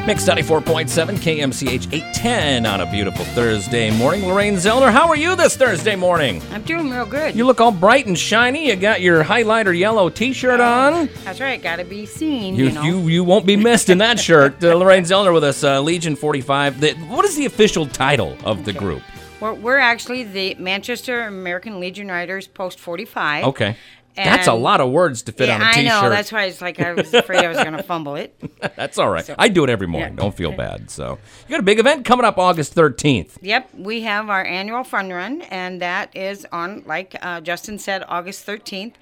Mix 94.7 KMCH 810 on a beautiful Thursday morning. Lorraine Zellner, how are you this Thursday morning? I'm doing real good. You look all bright and shiny. You got your highlighter yellow T-shirt on. That's right. Got to be seen, You won't be missed in that shirt. Lorraine Zellner with us, Legion 45. What is the official title of the group? We're actually the Manchester American Legion Riders Post 45. Okay. That's a lot of words to fit on a T-shirt. I know. That's why it's like I was afraid I was going to fumble it. That's all right. I do it every morning. Don't feel bad. So you got a big event coming up August 13th. Yep. We have our annual fun run, and that is on, like Justin said, August 13th.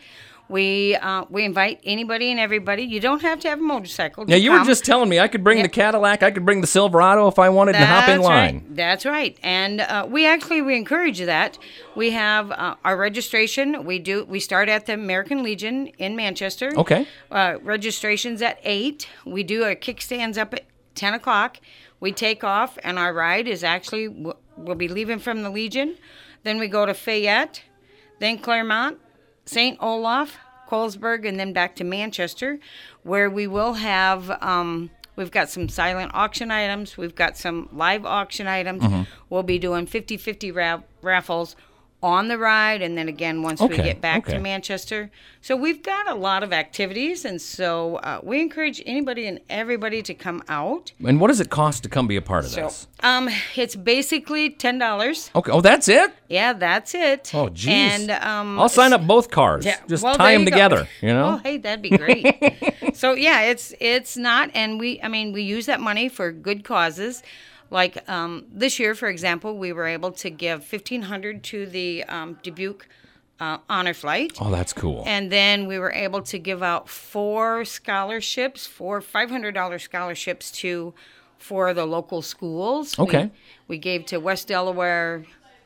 We invite anybody and everybody. You don't have to have a motorcycle. Yeah, you were just telling me I could bring the Cadillac, I could bring the Silverado if I wanted to hop in line. Right. That's right. And we encourage that. We have our registration. We start at the American Legion in Manchester. Okay. Registration's at 8. We do our kickstands up at 10 o'clock. We take off, and our ride is actually, we'll be leaving from the Legion. Then we go to Fayette, then Claremont, St. Olaf, Colesburg, and then back to Manchester, where we will have, we've got some silent auction items. We've got some live auction items. Mm-hmm. We'll be doing 50-50 raffles on the ride, and then again once we get back to Manchester. So we've got a lot of activities, and so we encourage anybody and everybody to come out. And what does it cost to come be a part of this? It's basically $10. Okay. Oh, that's it? Yeah, that's it. Oh, geez. And I'll sign up both cars. Yeah, Just tie them together, you know? Oh, hey, that'd be great. So yeah, it's not, and we use that money for good causes. Like this year, for example, we were able to give $1,500 to the Dubuque Honor Flight. Oh, that's cool. And then we were able to give out 4 scholarships, 4 $500 scholarships to 4 of the local schools. Okay. We gave to West Delaware,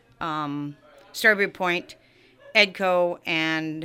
Strawberry Point, Edco, and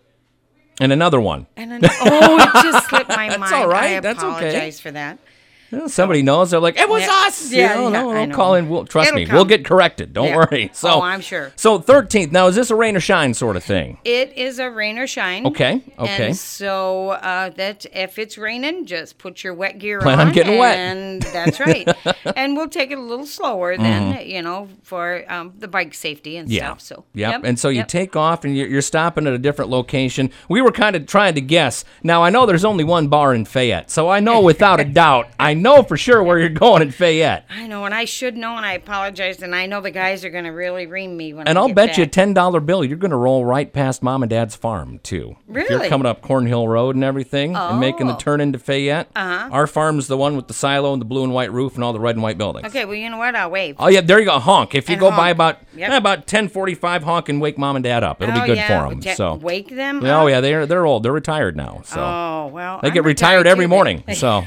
another one. it just slipped my mind. That's all right. I That's okay. apologize for that. Well, somebody knows. They're like, it was us. Yeah, don't call in. Trust me, come. we'll get corrected. Don't worry. So, I'm sure. So 13th. Now, is this a rain or shine sort of thing? It is a rain or shine. Okay. And so that if it's raining, just put your wet gear Plan on getting wet. And that's right. And we'll take it a little slower then, for the bike safety and stuff. So Yep. And so you take off and you're stopping at a different location. We were kind of trying to guess. Now, I know there's only one bar in Fayette, so I know without a doubt, I know for sure where you're going in Fayette. I know, and I should know, and I apologize, and I know the guys are going to really ream me when and I I'll get bet back. you a $10 bill you're going to roll right past Mom and Dad's farm, too. Really? If you're coming up Cornhill Road and everything and making the turn into Fayette. Our farm's the one with the silo and the blue and white roof and all the red and white buildings. Okay, well, you know what? I'll wave. Oh, yeah, there you go. Honk. If you And go honk. by about Yep. 10:45, honk and wake Mom and Dad up. It'll be good for them. So. Wake them Oh, up? yeah, they're old. They're retired now. So. Oh, well. They I'm get retired every too, morning. So,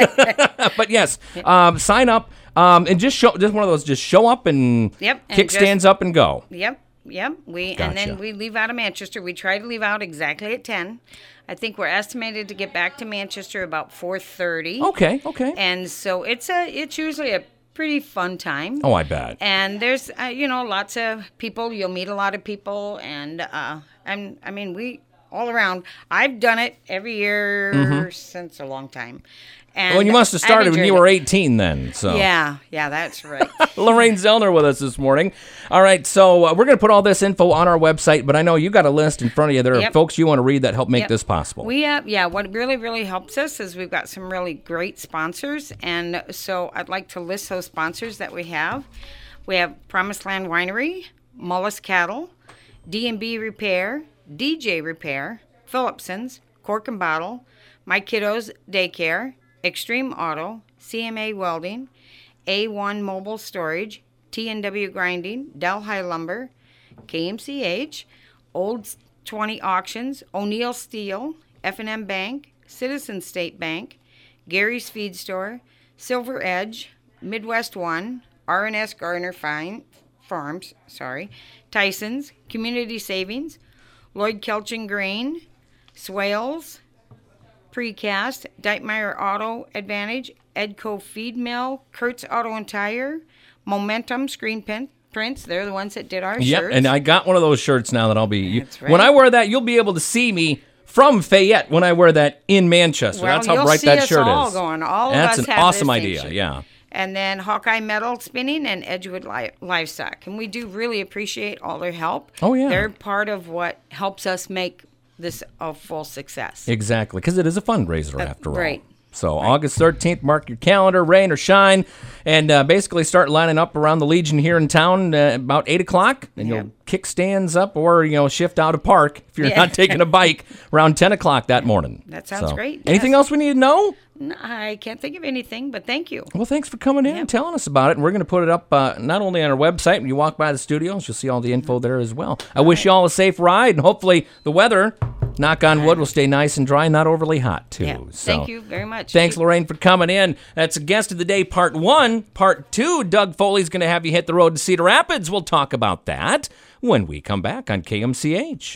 but yes, sign up and just one of those. Just show up and kickstands up and go. Yep. And then we leave out of Manchester. We try to leave out exactly at 10. I think we're estimated to get back to Manchester about 4:30. Okay. And so it's usually a pretty fun time. Oh, I bet. And there's lots of people. You'll meet a lot of people, and we all around. I've done it every year since a long time. And well, you must have started when you were 18 then. So Yeah, that's right. Lorraine Zellner with us this morning. All right, so we're going to put all this info on our website, but I know you got a list in front of you. There are folks you want to read that help make this possible. What really, really helps us is we've got some really great sponsors, and so I'd like to list those sponsors that we have. We have Promised Land Winery, Mullis Cattle, D&B Repair, DJ Repair, Phillipson's, Cork and Bottle, My Kiddos Daycare, Extreme Auto, CMA Welding, A1 Mobile Storage, T&W Grinding, Delhi Lumber, KMCH, Old 20 Auctions, O'Neill Steel, F&M Bank, Citizen State Bank, Gary's Feed Store, Silver Edge, Midwest One, R&S Gardner Farms, Tyson's, Community Savings, Lloyd Kelchin Grain, Swales, Precast, Deitmeyer Auto Advantage, Edco Feed Mill, Kurtz Auto and Tire, Momentum Screen Prints. They're the ones that did our shirts. Yep, and I got one of those shirts now that I'll be... That's right. When I wear that, you'll be able to see me from Fayette when I wear that in Manchester. Well, That's how you'll bright see that us shirt all is. Going. All That's of us an have awesome this idea. nation. Yeah. And then Hawkeye Metal Spinning and Edgewood Livestock. And we do really appreciate all their help. Oh, yeah. They're part of what helps us make this a full success. Exactly, because it is a fundraiser after all. right. So August 13th, mark your calendar, rain or shine, and basically start lining up around the Legion here in town about 8 o'clock, and you'll kick stands up or, shift out of park if you're not taking a bike around 10 o'clock that morning. That sounds great. Anything else we need to know? No, I can't think of anything, but thank you. Well, thanks for coming in and telling us about it. And we're going to put it up not only on our website, when you walk by the studios, you'll see all the info there as well. I wish you all a safe ride, and hopefully the weather, knock on wood, will stay nice and dry, not overly hot, too. Yeah. So, thank you very much. Thanks, Lorraine, for coming in. That's a Guest of the Day, Part 1. Part 2, Doug Foley's going to have you hit the road to Cedar Rapids. We'll talk about that when we come back on KMCH.